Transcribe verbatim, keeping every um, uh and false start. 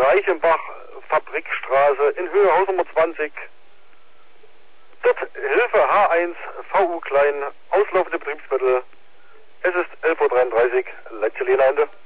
Reichenbach, Fabrikstraße in Höhe Haus Nummer zwanzig. Dort Hilfe H eins, V U klein, auslaufende Betriebsmittel. Es ist elf Uhr dreiunddreißig, letzte Linie Ende.